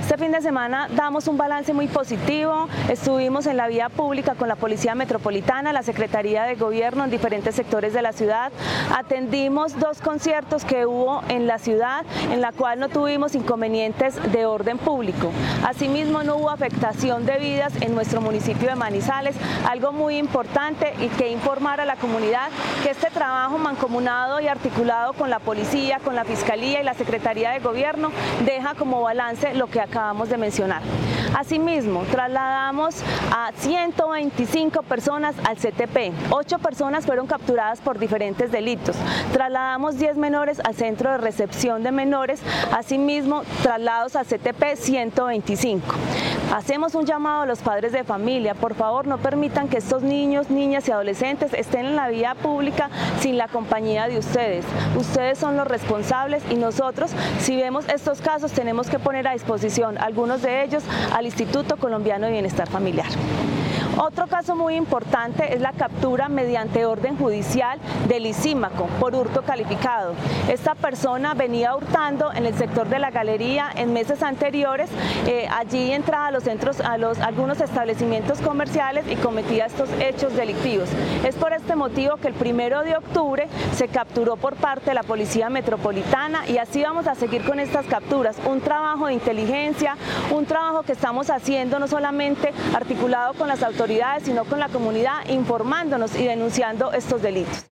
Este fin de semana damos un balance muy positivo, estuvimos en la vía pública con la Policía Metropolitana, la Secretaría de Gobierno en diferentes sectores de la ciudad, atendimos 2 conciertos que hubo en la ciudad, en la cual no tuvimos inconvenientes de orden público. Asimismo, no hubo afectación de vidas en nuestro municipio de Manizales, algo muy importante y que informar a la comunidad que este trabajo mancomunado y articulado con la policía, con la Fiscalía y la Secretaría de Gobierno deja como balance lo que acabamos de mencionar. Asimismo, trasladamos a 125 personas al CTP, 8 personas fueron capturadas por diferentes delitos, trasladamos 10 menores al centro de recepción de menores, asimismo traslados al CTP 125. Hacemos un llamado a los padres de familia, por favor no permitan que estos niños, niñas y adolescentes estén en la vía pública sin la compañía de ustedes. Ustedes son los responsables y nosotros, si vemos estos casos, tenemos que poner a disposición algunos de ellos al Instituto Colombiano de Bienestar Familiar. Otro caso muy importante es la captura mediante orden judicial de Lisímaco por hurto calificado. Esta persona venía hurtando en el sector de la galería en meses anteriores, allí entraba a los centros, algunos establecimientos comerciales y cometía estos hechos delictivos. Es por este motivo que el 1 de octubre se capturó por parte de la Policía Metropolitana y así vamos a seguir con estas capturas. Un trabajo de inteligencia, un trabajo que estamos haciendo no solamente articulado con las autoridades, sino con la comunidad, informándonos y denunciando estos delitos.